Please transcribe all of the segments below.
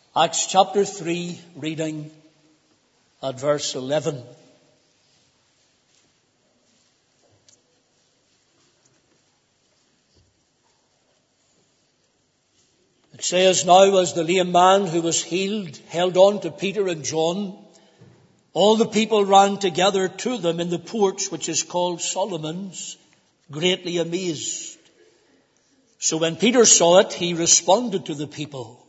Acts chapter 3, reading at verse 11. It says, "Now as the lame man who was healed held on to Peter and John, all the people ran together to them in the porch which is called Solomon's, greatly amazed. So when Peter saw it, he responded to the people,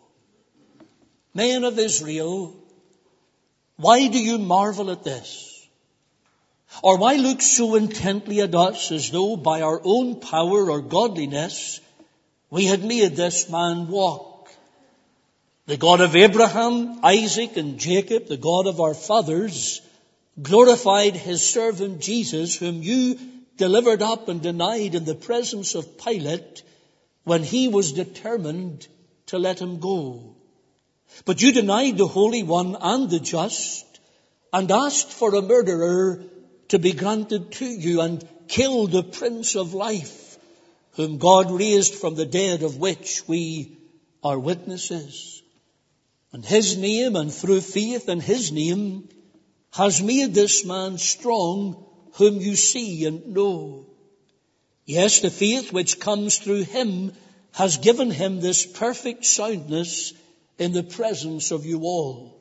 'Men of Israel, why do you marvel at this? Or why look so intently at us as though by our own power or godliness we had made this man walk? The God of Abraham, Isaac, and Jacob, the God of our fathers, glorified his servant Jesus, whom you delivered up and denied in the presence of Pilate when he was determined to let him go. But you denied the Holy One and the Just, and asked for a murderer to be granted to you, and killed the Prince of Life, whom God raised from the dead, of which we are witnesses. And his name, and through faith in his name, has made this man strong, whom you see and know. Yes, the faith which comes through him has given him this perfect soundness in the presence of you all.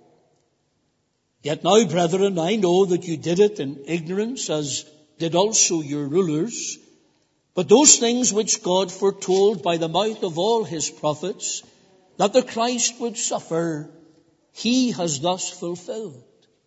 Yet now, brethren, I know that you did it in ignorance, as did also your rulers. But those things which God foretold by the mouth of all his prophets, that the Christ would suffer, he has thus fulfilled.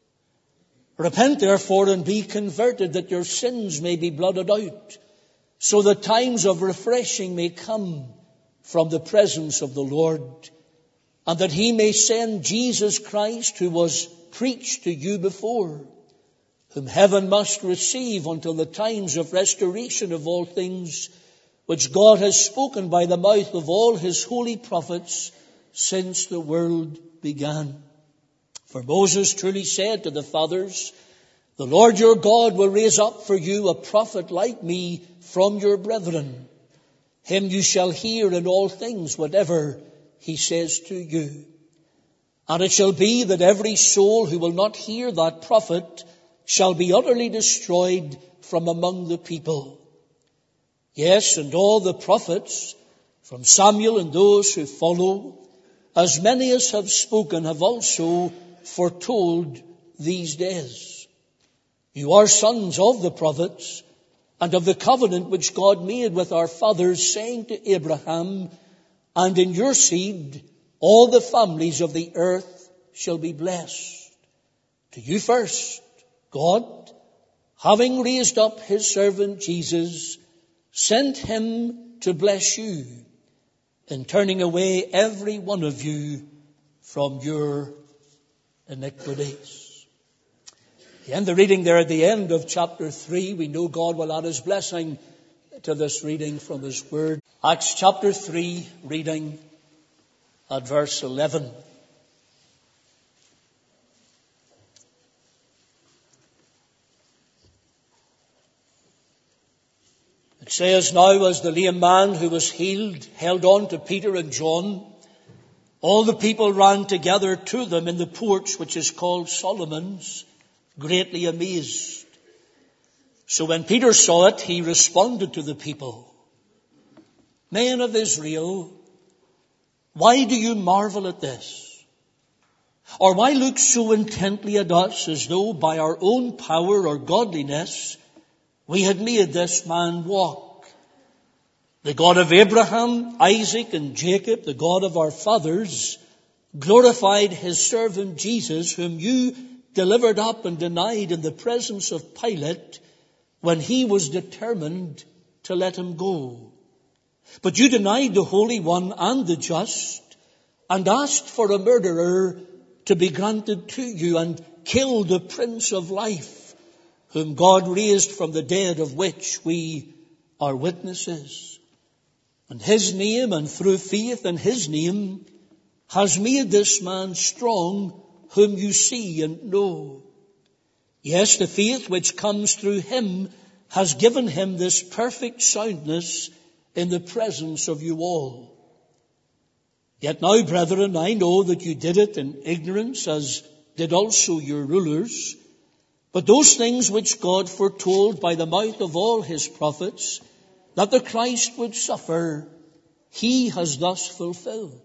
Repent therefore and be converted, that your sins may be blotted out, so that times of refreshing may come from the presence of the Lord, and that he may send Jesus Christ, who was preached to you before, whom heaven must receive until the times of restoration of all things, which God has spoken by the mouth of all his holy prophets since the world began. For Moses truly said to the fathers, 'The Lord your God will raise up for you a prophet like me from your brethren. Him you shall hear in all things whatever he says to you. And it shall be that every soul who will not hear that prophet shall be utterly destroyed from among the people.' Yes, and all the prophets, from Samuel and those who follow, as many as have spoken, have also foretold these days. You are sons of the prophets, and of the covenant which God made with our fathers, saying to Abraham, 'And in your seed all the families of the earth shall be blessed.' To you first, God, having raised up his servant Jesus, sent him to bless you, in turning away every one of you from your iniquities." And the reading there at the end of chapter 3, we know God will add his blessing to this reading from his word. Acts chapter 3, reading at verse 11. It says, "Now as the lame man who was healed held on to Peter and John, all the people ran together to them in the porch which is called Solomon's, greatly amazed. So when Peter saw it, he responded to the people, 'Men of Israel, why do you marvel at this? Or why look so intently at us as though by our own power or godliness we had made this man walk? The God of Abraham, Isaac, and Jacob, the God of our fathers, glorified his servant Jesus, whom you delivered up and denied in the presence of Pilate when he was determined to let him go. But you denied the Holy One and the Just, and asked for a murderer to be granted to you, and killed the Prince of Life, whom God raised from the dead, of which we are witnesses. And his name, and through faith in his name, has made this man strong, whom you see and know. Yes, the faith which comes through him has given him this perfect soundness in the presence of you all. Yet now, brethren, I know that you did it in ignorance, as did also your rulers. But those things which God foretold by the mouth of all his prophets, that the Christ would suffer, he has thus fulfilled.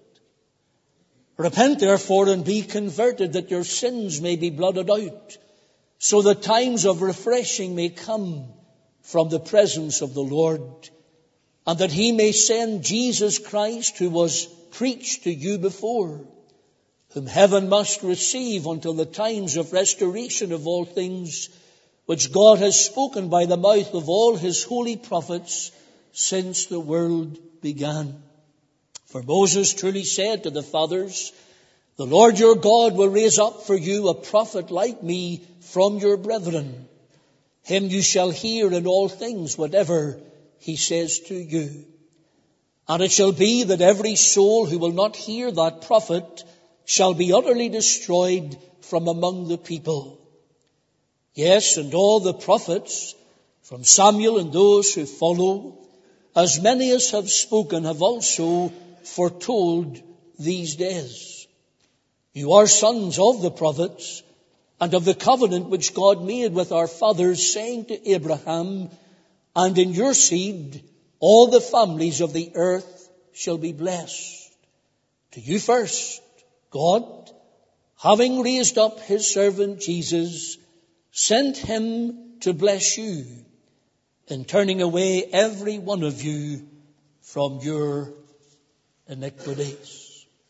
Repent therefore and be converted, that your sins may be blotted out, so that times of refreshing may come from the presence of the Lord, and that he may send Jesus Christ, who was preached to you before, whom heaven must receive until the times of restoration of all things, which God has spoken by the mouth of all his holy prophets since the world began. For Moses truly said to the fathers, the Lord your God will raise up for you a prophet like me from your brethren. Him you shall hear in all things whatever he says to you. And it shall be that every soul who will not hear that prophet shall be utterly destroyed from among the people. Yes, and all the prophets, from Samuel and those who follow, as many as have spoken, have also foretold these days. You are sons of the prophets, and of the covenant which God made with our fathers, saying to Abraham, and in your seed all the families of the earth shall be blessed. To you first, God, having raised up his servant Jesus, sent him to bless you, in turning away every one of you from your iniquities.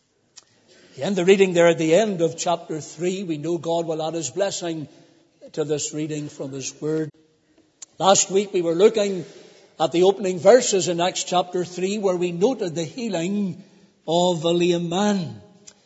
And the reading there at the end of chapter 3, we know God will add his blessing to this reading from his word. Last week we were looking at the opening verses in Acts chapter 3, where we noted the healing of a lame man.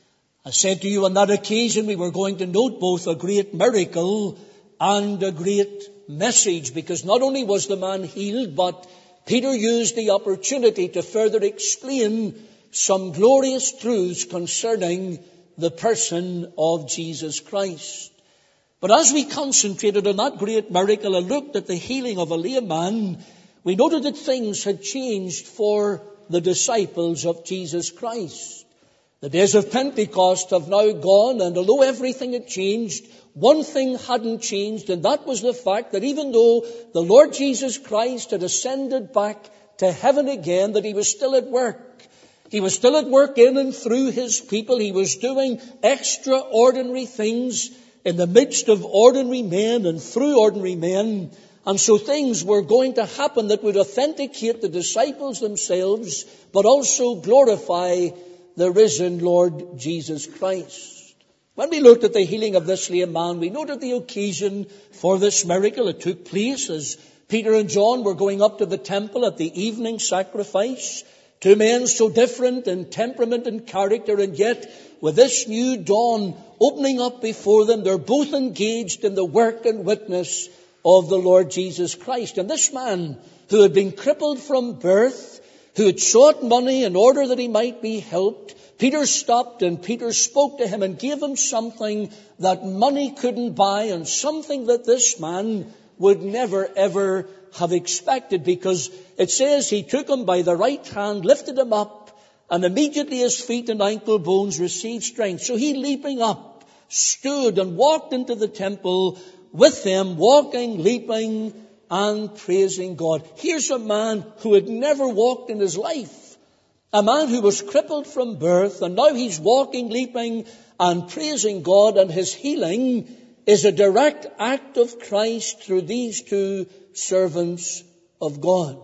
I said to you on that occasion we were going to note both a great miracle and a great message, because not only was the man healed, but Peter used the opportunity to further explain some glorious truths concerning the person of Jesus Christ. But as we concentrated on that great miracle and looked at the healing of a lame man, we noted that things had changed for the disciples of Jesus Christ. The days of Pentecost have now gone, and although everything had changed, one thing hadn't changed, and that was the fact that even though the Lord Jesus Christ had ascended back to heaven again, that he was still at work. He was still at work in and through his people. He was doing extraordinary things in the midst of ordinary men and through ordinary men. And so things were going to happen that would authenticate the disciples themselves, but also glorify the risen Lord Jesus Christ. When we looked at the healing of this lame man, we noted the occasion for this miracle. It took place as Peter and John were going up to the temple at the evening sacrifice. Two men so different in temperament and character, and yet with this new dawn opening up before them, they're both engaged in the work and witness of the Lord Jesus Christ. And this man, who had been crippled from birth, who had sought money in order that he might be helped, Peter stopped and Peter spoke to him and gave him something that money couldn't buy, and something that this man would never ever have expected, because it says he took him by the right hand, lifted him up, and immediately his feet and ankle bones received strength. So he, leaping up, stood and walked into the temple with them, walking, leaping, and praising God. Here's a man who had never walked in his life, a man who was crippled from birth, and now he's walking, leaping, and praising God, and his healing is a direct act of Christ through these two servants of God.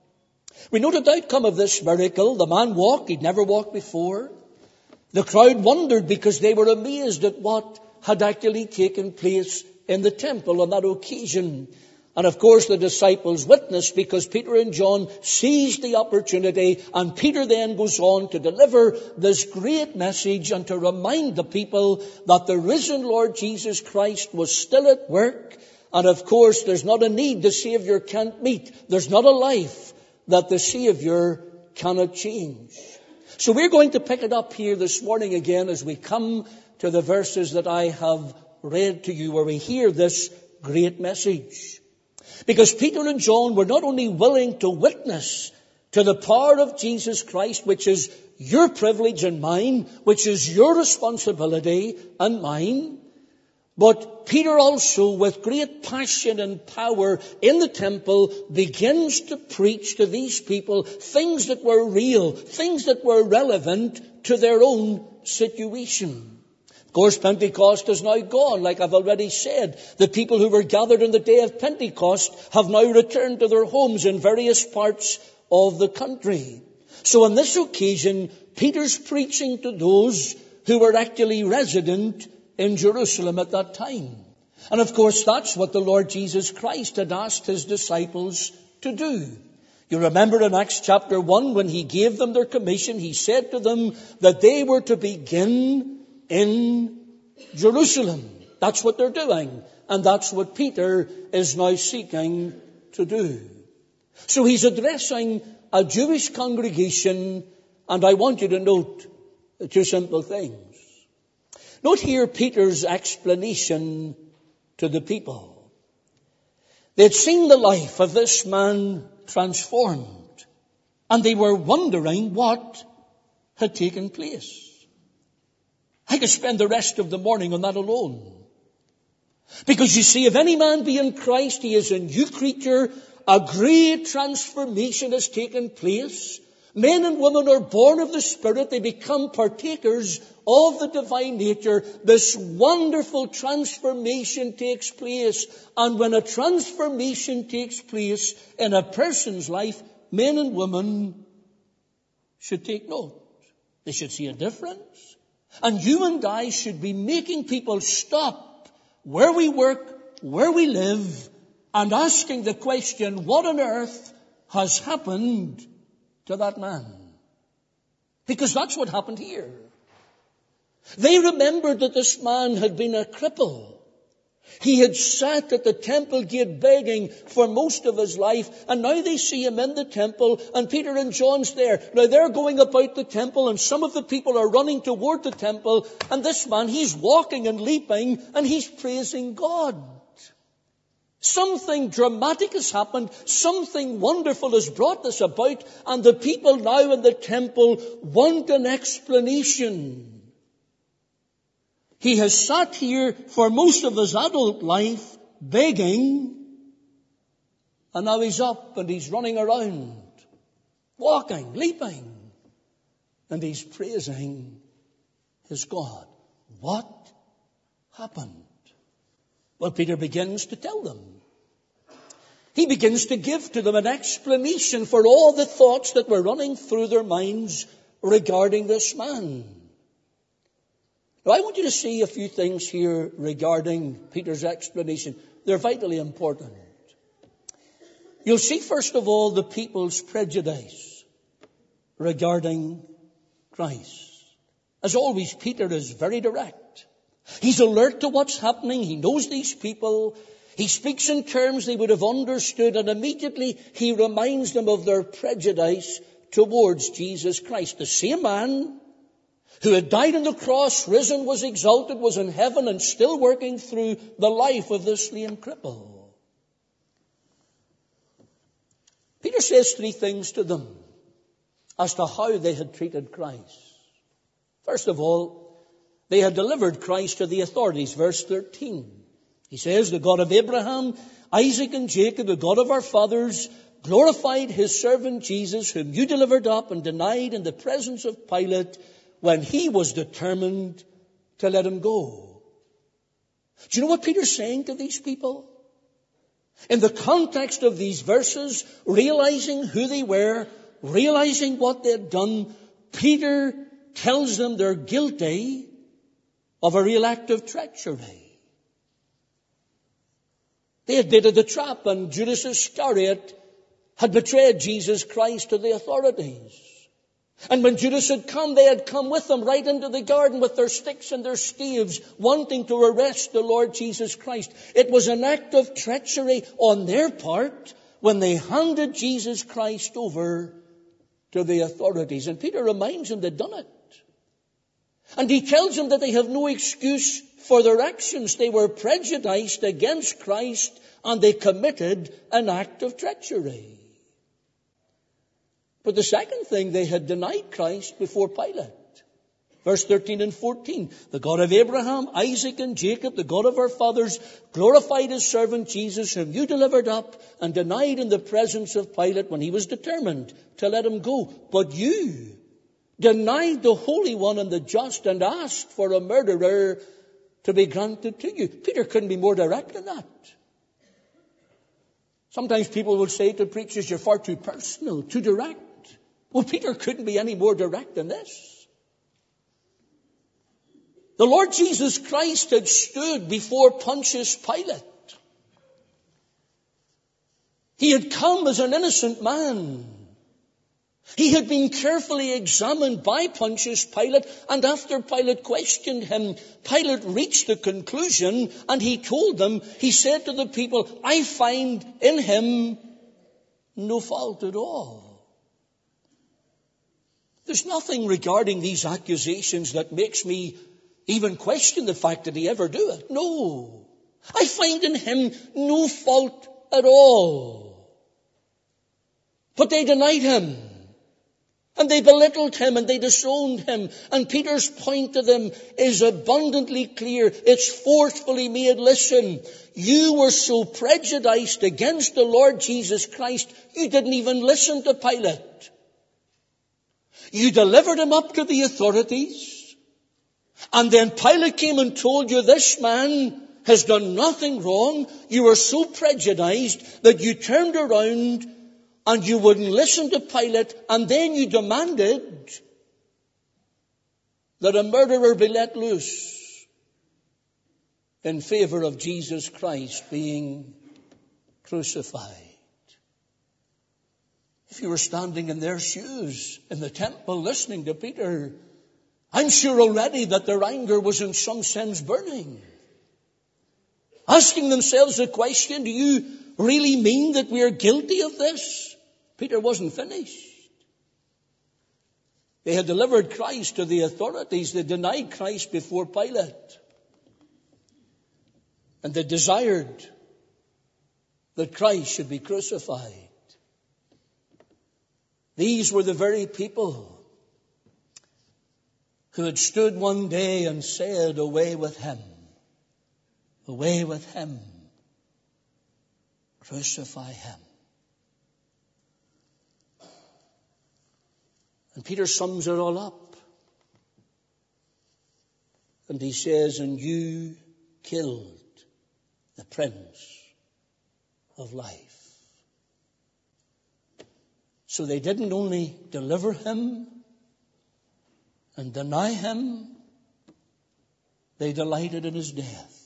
We noted the outcome of this miracle. The man walked. He'd never walked before. The crowd wondered because they were amazed at what had actually taken place in the temple on that occasion. And of course the disciples witnessed, because Peter and John seized the opportunity, and Peter then goes on to deliver this great message and to remind the people that the risen Lord Jesus Christ was still at work. And of course there's not a need the Savior can't meet. There's not a life that the Savior cannot change. So we're going to pick it up here this morning again as we come to the verses that I have read to you, where we hear this great message. Because Peter and John were not only willing to witness to the power of Jesus Christ, which is your privilege and mine, which is your responsibility and mine. But Peter also, with great passion and power in the temple, begins to preach to these people things that were real, things that were relevant to their own situation. Of course, Pentecost is now gone, like I've already said. The people who were gathered on the day of Pentecost have now returned to their homes in various parts of the country. So on this occasion, Peter's preaching to those who were actually resident in Jerusalem at that time. And of course, that's what the Lord Jesus Christ had asked his disciples to do. You remember in Acts chapter 1, when he gave them their commission, he said to them that they were to begin in Jerusalem. That's what they're doing. And that's what Peter is now seeking to do. So he's addressing a Jewish congregation, and I want you to note two simple things. Note here Peter's explanation to the people. They'd seen the life of this man transformed, and they were wondering what had taken place. I could spend the rest of the morning on that alone. Because you see, if any man be in Christ, he is a new creature. A great transformation has taken place. Men and women are born of the Spirit. They become partakers of the divine nature. This wonderful transformation takes place. And when a transformation takes place in a person's life, men and women should take note. They should see a difference. And you and I should be making people stop where we work, where we live, and asking the question, what on earth has happened to that man? Because that's what happened here. They remembered that this man had been a cripple. He had sat at the temple gate begging for most of his life, and now they see him in the temple, and Peter and John's there. Now they're going about the temple, and some of the people are running toward the temple, and this man, he's walking and leaping, and he's praising God. Something dramatic has happened. Something wonderful has brought this about, and the people now in the temple want an explanation. He has sat here for most of his adult life begging, and now he's up and he's running around, walking, leaping, and he's praising his God. What happened? Well, Peter begins to tell them. He begins to give to them an explanation for all the thoughts that were running through their minds regarding this man. Now, I want you to see a few things here regarding Peter's explanation. They're vitally important. You'll see, first of all, the people's prejudice regarding Christ. As always, Peter is very direct. He's alert to what's happening. He knows these people. He speaks in terms they would have understood, and immediately he reminds them of their prejudice towards Jesus Christ. The same man who had died on the cross, risen, was exalted, was in heaven, and still working through the life of this lame cripple. Peter says three things to them as to how they had treated Christ. First of all, they had delivered Christ to the authorities. Verse 13. He says, the God of Abraham, Isaac, and Jacob, the God of our fathers, glorified his servant Jesus, whom you delivered up and denied in the presence of Pilate, when he was determined to let him go. Do you know what Peter's saying to these people? In the context of these verses, realizing who they were, realizing what they'd done, Peter tells them they're guilty of a real act of treachery. They had baited the trap, and Judas Iscariot had betrayed Jesus Christ to the authorities. And when Judas had come, they had come with him right into the garden with their sticks and their staves, wanting to arrest the Lord Jesus Christ. It was an act of treachery on their part when they handed Jesus Christ over to the authorities. And Peter reminds them they'd done it. And he tells them that they have no excuse for their actions. They were prejudiced against Christ, and they committed an act of treachery. But the second thing, they had denied Christ before Pilate. Verse 13 and 14, the God of Abraham, Isaac, and Jacob, the God of our fathers, glorified his servant Jesus, whom you delivered up and denied in the presence of Pilate when he was determined to let him go. But you denied the Holy One and the Just and asked for a murderer to be granted to you. Peter couldn't be more direct than that. Sometimes people will say to preachers, you're far too personal, too direct. Well, Peter couldn't be any more direct than this. The Lord Jesus Christ had stood before Pontius Pilate. He had come as an innocent man. He had been carefully examined by Pontius Pilate, and after Pilate questioned him, Pilate reached the conclusion, and he told them, he said to the people, I find in him no fault at all. There's nothing regarding these accusations that makes me even question the fact that he ever do it. No. I find in him no fault at all. But they denied him. And they belittled him and they disowned him. And Peter's point to them is abundantly clear. It's forcefully made. Listen, you were so prejudiced against the Lord Jesus Christ, you didn't even listen to Pilate. You delivered him up to the authorities. And then Pilate came and told you this man has done nothing wrong. You were so prejudiced that you turned around and you wouldn't listen to Pilate, and then you demanded that a murderer be let loose in favor of Jesus Christ being crucified. If you were standing in their shoes in the temple listening to Peter, I'm sure already that their anger was in some sense burning. Asking themselves the question, do you really mean that we are guilty of this? Peter wasn't finished. They had delivered Christ to the authorities. They denied Christ before Pilate. And they desired that Christ should be crucified. These were the very people who had stood one day and said, away with him, crucify him. And Peter sums it all up. And he says, and you killed the Prince of Life. So they didn't only deliver him and deny him, they delighted in his death.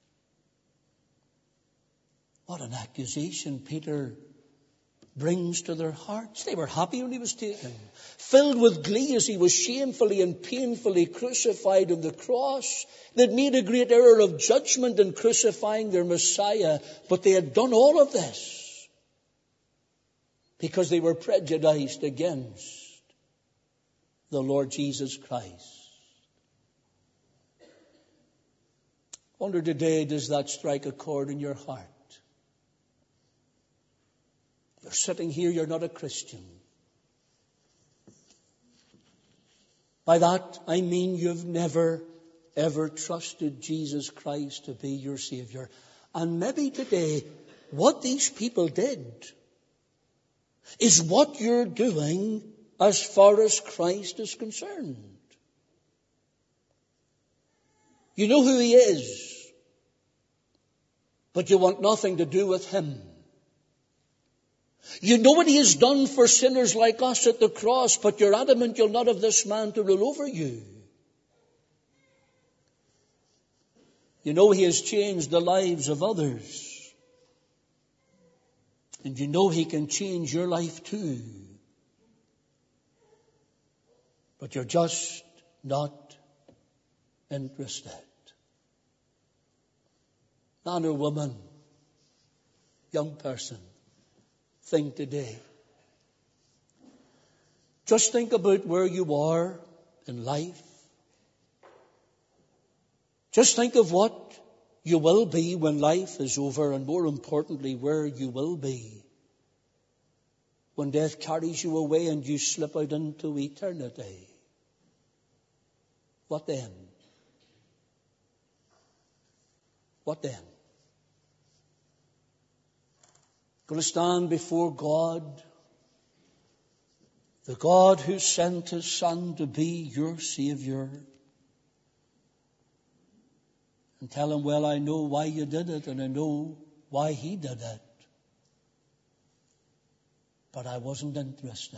What an accusation Peter brings to their hearts. They were happy when he was taken, filled with glee as he was shamefully and painfully crucified on the cross. They'd made a great error of judgment in crucifying their Messiah, but they had done all of this because they were prejudiced against the Lord Jesus Christ. I wonder today, does that strike a chord in your heart? You're sitting here, you're not a Christian. By that, I mean you've never, ever trusted Jesus Christ to be your Savior. And maybe today, what these people did is what you're doing as far as Christ is concerned. You know who he is, but you want nothing to do with him. You know what he has done for sinners like us at the cross, but you're adamant you'll not have this man to rule over you. You know he has changed the lives of others. And you know he can change your life too. But you're just not interested. Man or woman, young person, think today. Just think about where you are in life. Just think of what you will be when life is over, and more importantly, where you will be when death carries you away and you slip out into eternity? What then? What then? Going to stand before God, the God who sent His Son to be your Savior, and tell Him, well, I know why you did it, and I know why He did it, but I wasn't interested.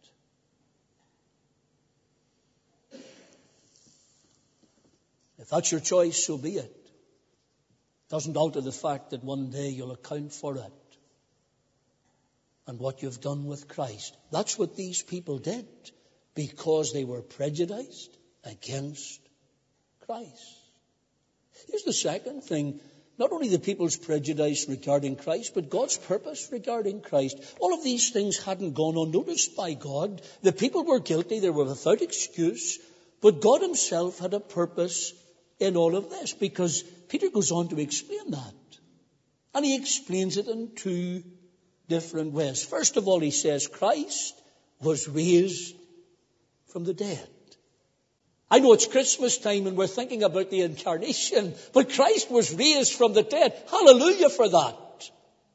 If that's your choice, so be it. Doesn't alter the fact that one day you'll account for it and what you've done with Christ. That's what these people did, because they were prejudiced against Christ. Here's the second thing. Not only the people's prejudice regarding Christ, but God's purpose regarding Christ. All of these things hadn't gone unnoticed by God. The people were guilty. They were without excuse. But God Himself had a purpose in all of this, because Peter goes on to explain that. And he explains it in two different ways. First of all, he says Christ was raised from the dead. I know it's Christmas time and we're thinking about the incarnation, but Christ was raised from the dead. Hallelujah for that.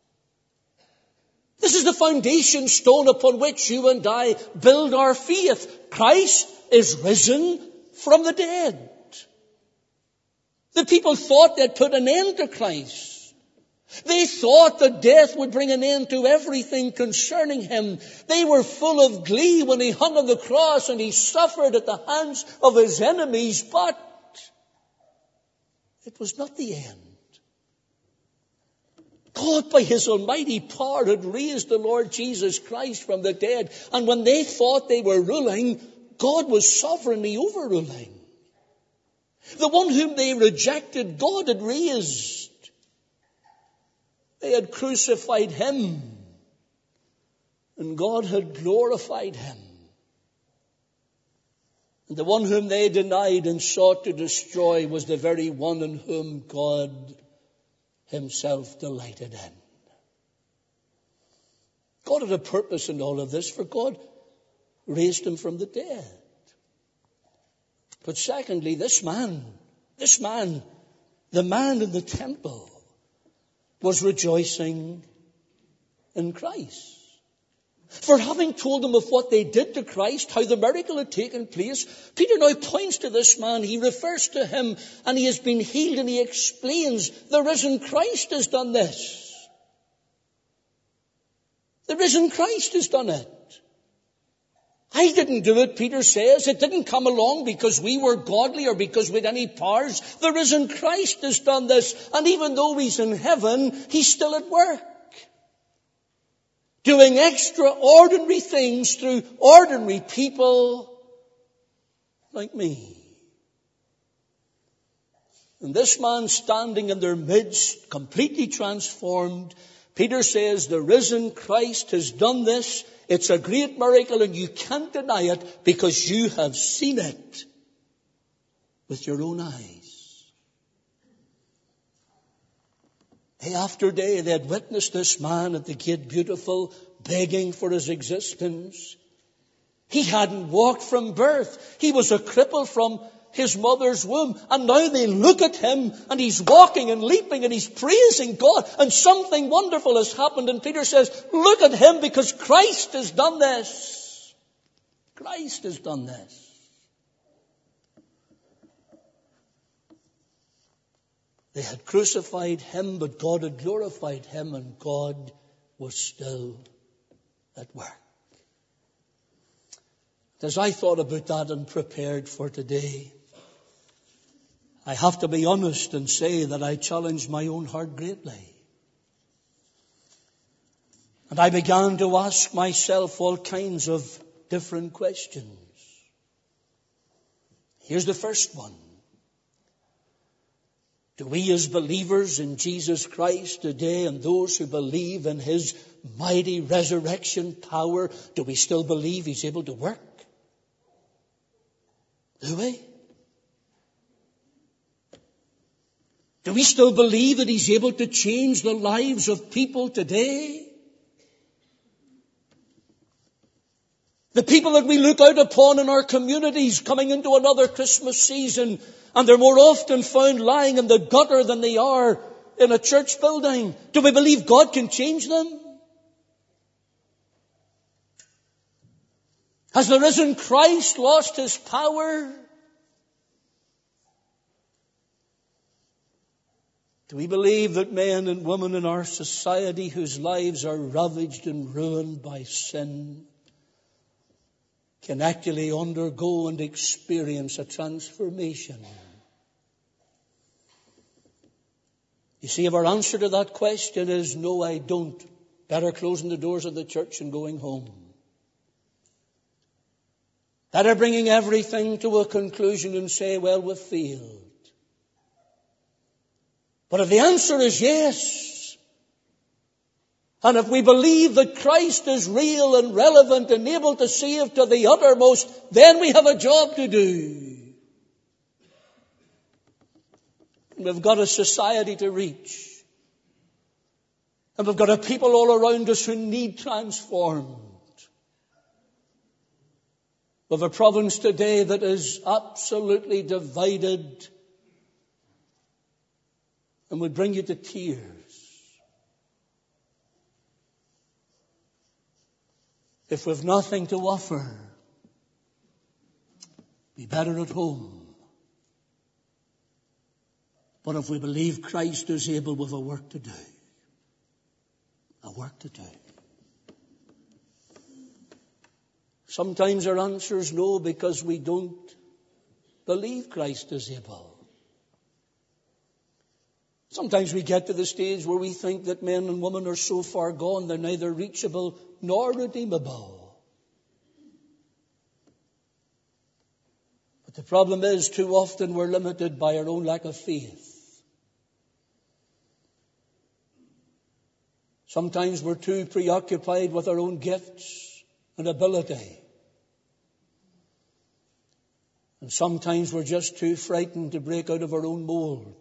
This is the foundation stone upon which you and I build our faith. Christ is risen from the dead. The people thought they'd put an end to Christ. They thought that death would bring an end to everything concerning Him. They were full of glee when He hung on the cross and He suffered at the hands of His enemies. But it was not the end. God, by His almighty power, had raised the Lord Jesus Christ from the dead. And when they thought they were ruling, God was sovereignly overruling. The one whom they rejected, God had raised. They had crucified Him, and God had glorified Him. And the one whom they denied and sought to destroy was the very one in whom God Himself delighted in. God had a purpose in all of this, for God raised Him from the dead. But secondly, this man, the man in the temple, was rejoicing in Christ. For having told them of what they did to Christ, how the miracle had taken place, Peter now points to this man. He refers to him, and he has been healed, and he explains, the risen Christ has done this. The risen Christ has done it. I didn't do it, Peter says. It didn't come along because we were godly or because we had any powers. The risen Christ has done this. And even though He's in heaven, He's still at work, doing extraordinary things through ordinary people like me. And this man standing in their midst, completely transformed, Peter says, the risen Christ has done this. It's a great miracle, and you can't deny it because you have seen it with your own eyes. Day after day, they had witnessed this man at the gate beautiful, begging for his existence. He hadn't walked from birth. He was a cripple from his mother's womb. And now they look at him, and he's walking and leaping, and he's praising God, and something wonderful has happened. And Peter says, look at him, because Christ has done this. Christ has done this. They had crucified Him, but God had glorified Him, and God was still at work. As I thought about that and prepared for today, I have to be honest and say that I challenged my own heart greatly. And I began to ask myself all kinds of different questions. Here's the first one. Do we as believers in Jesus Christ today, and those who believe in His mighty resurrection power, do we still believe He's able to work? Do we? Do we still believe that He's able to change the lives of people today? The people that we look out upon in our communities coming into another Christmas season, and they're more often found lying in the gutter than they are in a church building. Do we believe God can change them? Has the risen Christ lost his power? Do we believe that men and women in our society whose lives are ravaged and ruined by sin can actually undergo and experience a transformation? You see, if our answer to that question is no, I don't, better closing the doors of the church and going home. Better bringing everything to a conclusion and say, well, we've failed. But if the answer is yes, and if we believe that Christ is real and relevant and able to save to the uttermost, then we have a job to do. We've got a society to reach. And we've got a people all around us who need transformed. We have a province today that is absolutely divided and would bring you to tears. If we've nothing to offer, be better at home. But if we believe Christ is able, we've a work to do. A work to do. Sometimes our answer is no because we don't believe Christ is able. Sometimes we get to the stage where we think that men and women are so far gone they're neither reachable nor redeemable. But the problem is too often we're limited by our own lack of faith. Sometimes we're too preoccupied with our own gifts and ability. And sometimes we're just too frightened to break out of our own mold.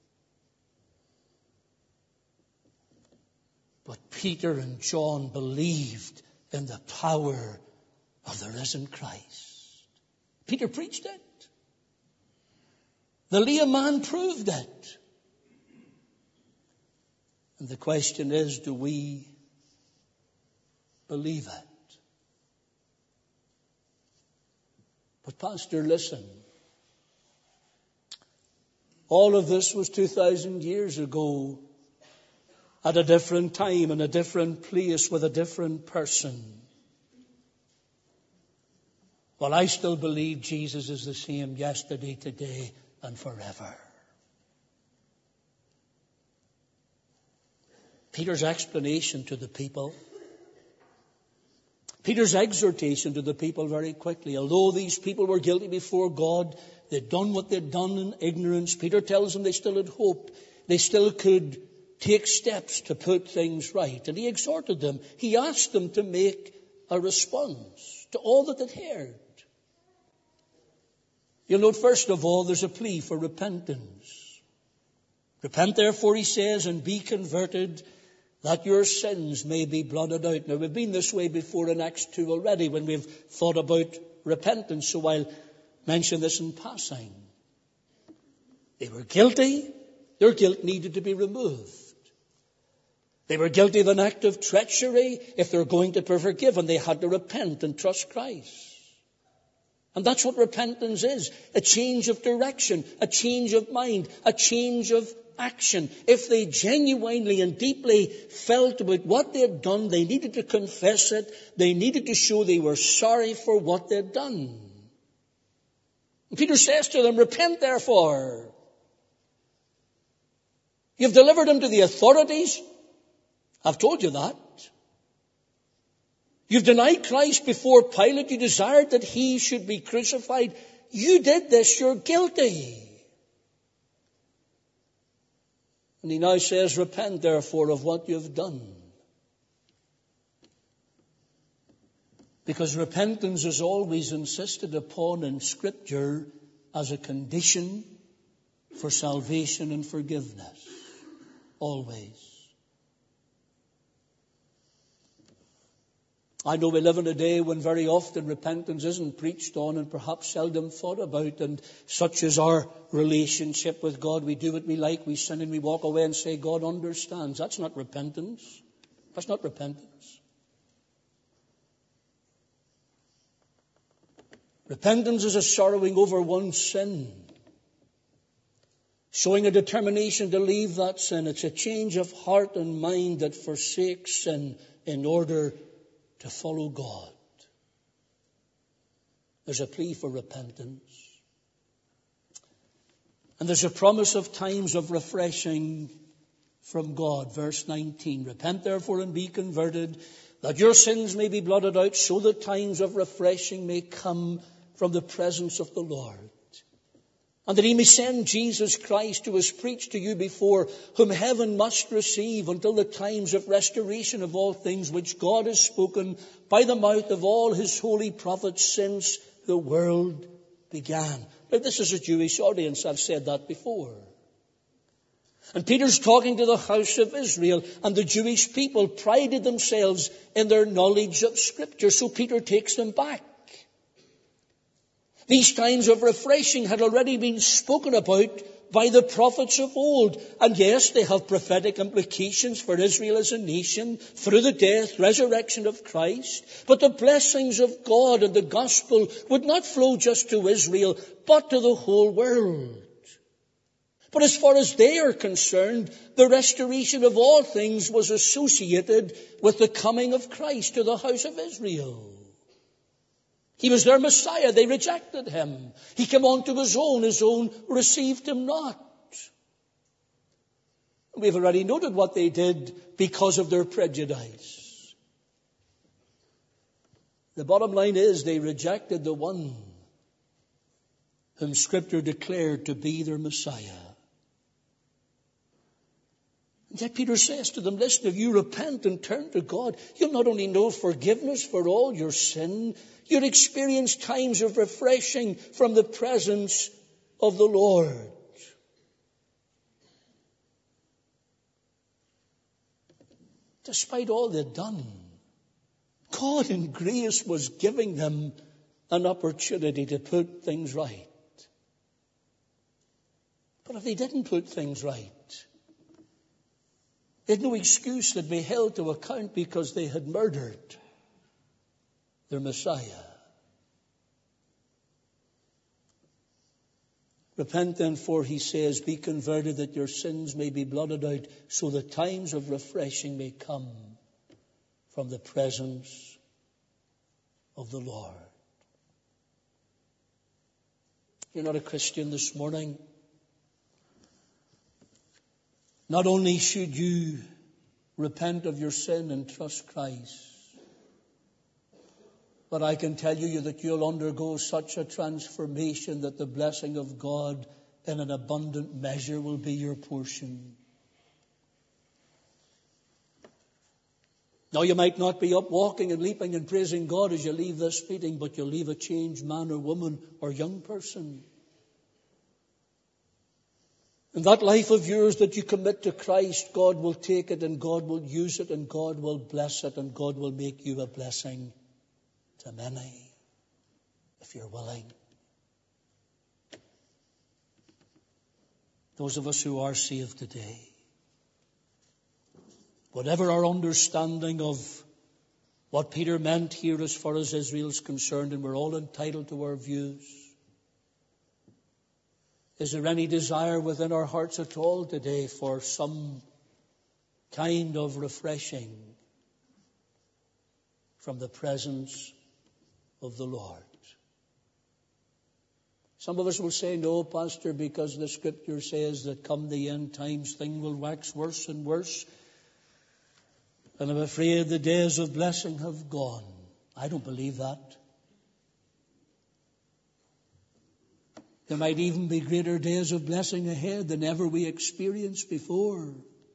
But Peter and John believed in the power of the risen Christ. Peter preached it. The lame man proved it. And the question is, do we believe it? But Pastor, listen. All of this was 2,000 years ago, at a different time, in a different place, with a different person. Well, I still believe Jesus is the same yesterday, today, and forever. Peter's explanation to the people, Peter's exhortation to the people very quickly. Although these people were guilty before God, they'd done what they'd done in ignorance. Peter tells them they still had hope. They still could take steps to put things right. And he exhorted them. He asked them to make a response to all that they'd heard. You'll note, first of all, there's a plea for repentance. Repent, therefore, he says, and be converted, that your sins may be blotted out. Now, we've been this way before in Acts 2 already when we've thought about repentance, so I'll mention this in passing. They were guilty. Their guilt needed to be removed. They were guilty of an act of treachery. If they're going to be forgiven, they had to repent and trust Christ. And that's what repentance is. A change of direction, a change of mind, a change of action. If they genuinely and deeply felt about what they had done, they needed to confess it. They needed to show they were sorry for what they'd done. And Peter says to them, repent therefore. You've delivered him to the authorities. I've told you that. You've denied Christ before Pilate. You desired that he should be crucified. You did this. You're guilty. And he now says, repent therefore of what you've done. Because repentance is always insisted upon in Scripture as a condition for salvation and forgiveness. Always. I know we live in a day when very often repentance isn't preached on and perhaps seldom thought about, and such is our relationship with God. We do what we like, we sin and we walk away and say, God understands. That's not repentance. That's not repentance. Repentance is a sorrowing over one's sin, showing a determination to leave that sin. It's a change of heart and mind that forsakes sin in order to follow God. There's a plea for repentance. And there's a promise of times of refreshing from God. Verse 19, repent therefore and be converted, that your sins may be blotted out, so that times of refreshing may come from the presence of the Lord. And that he may send Jesus Christ, who was preached to you before, whom heaven must receive until the times of restoration of all things, which God has spoken by the mouth of all his holy prophets since the world began. Now, this is a Jewish audience. I've said that before. And Peter's talking to the house of Israel, and the Jewish people prided themselves in their knowledge of Scripture. So Peter takes them back. These times of refreshing had already been spoken about by the prophets of old. And yes, they have prophetic implications for Israel as a nation through the death, resurrection of Christ. But the blessings of God and the gospel would not flow just to Israel, but to the whole world. But as far as they are concerned, the restoration of all things was associated with the coming of Christ to the house of Israel. He was their Messiah. They rejected him. He came unto his own received him not. We've already noted what they did because of their prejudice. The bottom line is they rejected the one whom Scripture declared to be their Messiah. And yet Peter says to them, listen, if you repent and turn to God, you'll not only know forgiveness for all your sin, you'll experience times of refreshing from the presence of the Lord. Despite all they'd done, God in grace was giving them an opportunity to put things right. But if they didn't put things right, they had no excuse that be held to account because they had murdered their Messiah. Repent then, for he says, be converted that your sins may be blotted out, so that times of refreshing may come from the presence of the Lord. You're not a Christian this morning. Not only should you repent of your sin and trust Christ, but I can tell you that you'll undergo such a transformation that the blessing of God in an abundant measure will be your portion. Now, you might not be up walking and leaping and praising God as you leave this meeting, but you'll leave a changed man or woman or young person. And that life of yours that you commit to Christ, God will take it and God will use it and God will bless it and God will make you a blessing to many, if you're willing. Those of us who are saved today, whatever our understanding of what Peter meant here as far as Israel is concerned, and we're all entitled to our views, is there any desire within our hearts at all today for some kind of refreshing from the presence of the Lord? Some of us will say, no, Pastor, because the Scripture says that come the end times, things will wax worse and worse. And I'm afraid the days of blessing have gone. I don't believe that. There might even be greater days of blessing ahead than ever we experienced before.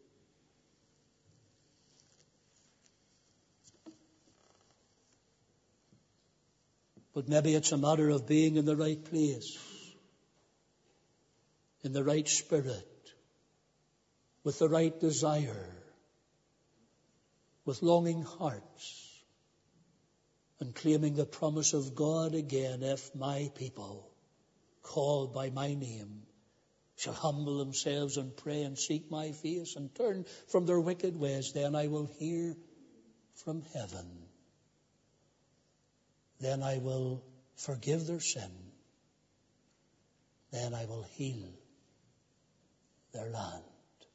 But maybe it's a matter of being in the right place, in the right spirit, with the right desire, with longing hearts, and claiming the promise of God again, if my people, called by my name, shall humble themselves and pray and seek my face and turn from their wicked ways, then I will hear from heaven. Then I will forgive their sin. Then I will heal their land.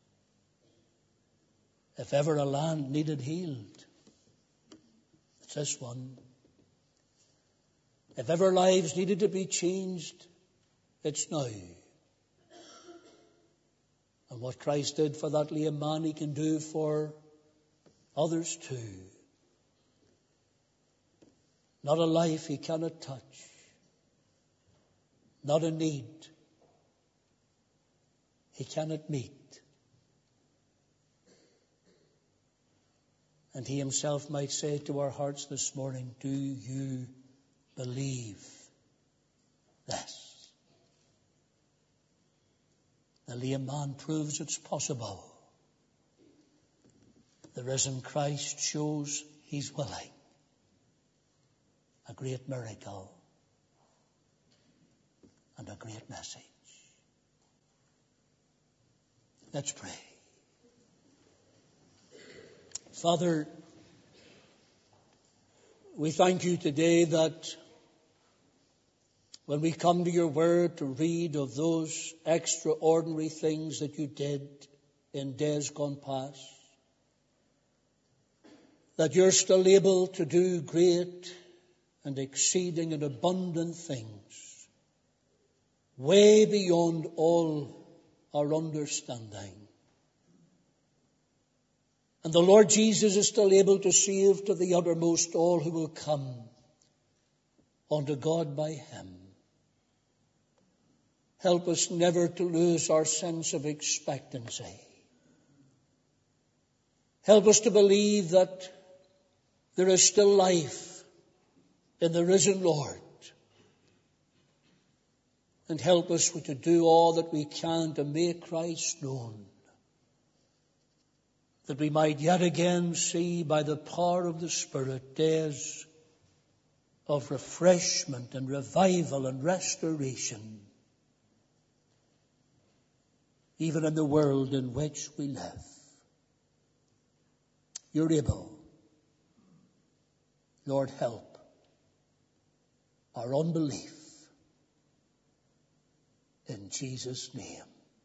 If ever a land needed healed, it's this one. If ever lives needed to be changed, it's now. And what Christ did for that lame man, he can do for others too. Not a life he cannot touch. Not a need he cannot meet. And he himself might say to our hearts this morning, do you believe this? The lame man proves it's possible. The risen Christ shows he's willing. A great miracle and a great message. Let's pray. Father, we thank you today that when we come to your word to read of those extraordinary things that you did in days gone past, that you're still able to do great and exceeding and abundant things, way beyond all our understanding. And the Lord Jesus is still able to save to the uttermost all who will come unto God by him. Help us never to lose our sense of expectancy. Help us to believe that there is still life in the risen Lord. And help us to do all that we can to make Christ known, that we might yet again see by the power of the Spirit days of refreshment and revival and restoration, even in the world in which we live. You're able. Lord, help our unbelief. In Jesus' name.